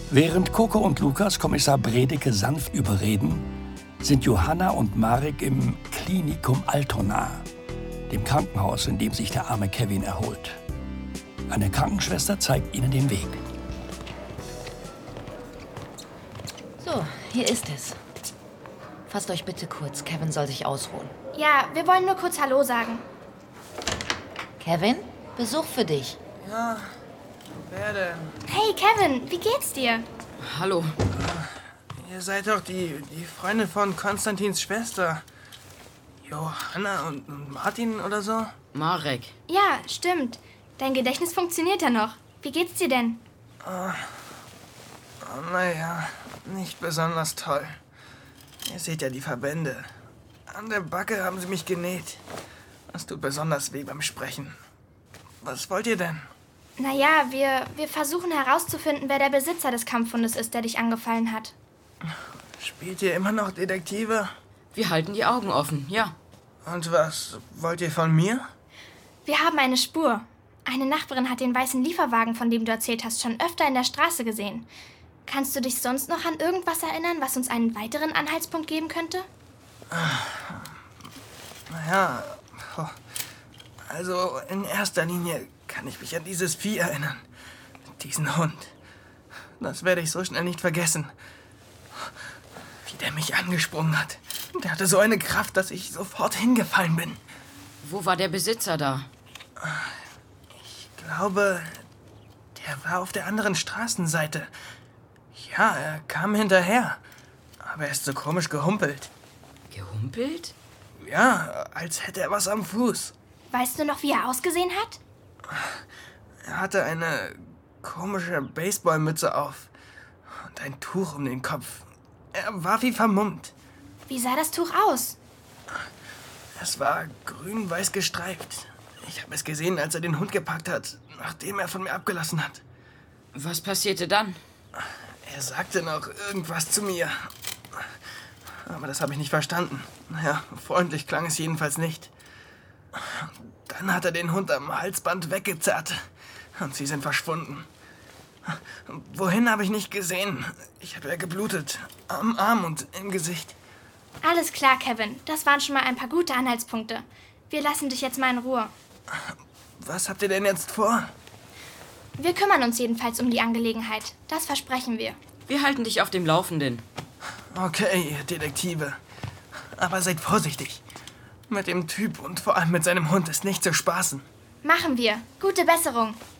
Während Coco und Lukas Kommissar Bredeke sanft überreden, sind Johanna und Marek im Klinikum Altona, dem Krankenhaus, in dem sich der arme Kevin erholt. Eine Krankenschwester zeigt ihnen den Weg. So, hier ist es. Fasst euch bitte kurz, Kevin soll sich ausruhen. Ja, wir wollen nur kurz Hallo sagen. Kevin, Besuch für dich. Ja, wer denn? Hey Kevin, wie geht's dir? Hallo. Ihr seid doch die Freundin von Konstantins Schwester. Johanna und Martin oder so? Marek. Ja, stimmt. Dein Gedächtnis funktioniert ja noch. Wie geht's dir denn? Naja, nicht besonders toll. Ihr seht ja die Verbände. An der Backe haben sie mich genäht. Das tut besonders weh beim Sprechen. Was wollt ihr denn? Naja, wir versuchen herauszufinden, wer der Besitzer des Kampfhundes ist, der dich angefallen hat. Spielt ihr immer noch Detektive? Wir halten die Augen offen, ja. Und was wollt ihr von mir? Wir haben eine Spur. Eine Nachbarin hat den weißen Lieferwagen, von dem du erzählt hast, schon öfter in der Straße gesehen. Kannst du dich sonst noch an irgendwas erinnern, was uns einen weiteren Anhaltspunkt geben könnte? Naja, also in erster Linie kann ich mich an dieses Vieh erinnern. Diesen Hund. Das werde ich so schnell nicht vergessen. Wie der mich angesprungen hat. Der hatte so eine Kraft, dass ich sofort hingefallen bin. Wo war der Besitzer da? Ich glaube, der war auf der anderen Straßenseite. Ja, er kam hinterher. Aber er ist so komisch gehumpelt. Gehumpelt? Ja, als hätte er was am Fuß. Weißt du noch, wie er ausgesehen hat? Er hatte eine komische Baseballmütze auf und ein Tuch um den Kopf. Er war wie vermummt. Wie sah das Tuch aus? Es war grün-weiß gestreift. Ich habe es gesehen, als er den Hund gepackt hat, nachdem er von mir abgelassen hat. Was passierte dann? Er sagte noch irgendwas zu mir. Aber das habe ich nicht verstanden. Naja, freundlich klang es jedenfalls nicht. Dann hat er den Hund am Halsband weggezerrt. Und sie sind verschwunden. Wohin habe ich nicht gesehen. Ich habe ja geblutet. Am Arm und im Gesicht. Alles klar, Kevin. Das waren schon mal ein paar gute Anhaltspunkte. Wir lassen dich jetzt mal in Ruhe. Was habt ihr denn jetzt vor? Wir kümmern uns jedenfalls um die Angelegenheit. Das versprechen wir. Wir halten dich auf dem Laufenden. Okay, ihr Detektive. Aber seid vorsichtig. Mit dem Typ und vor allem mit seinem Hund ist nicht zu spaßen. Machen wir. Gute Besserung.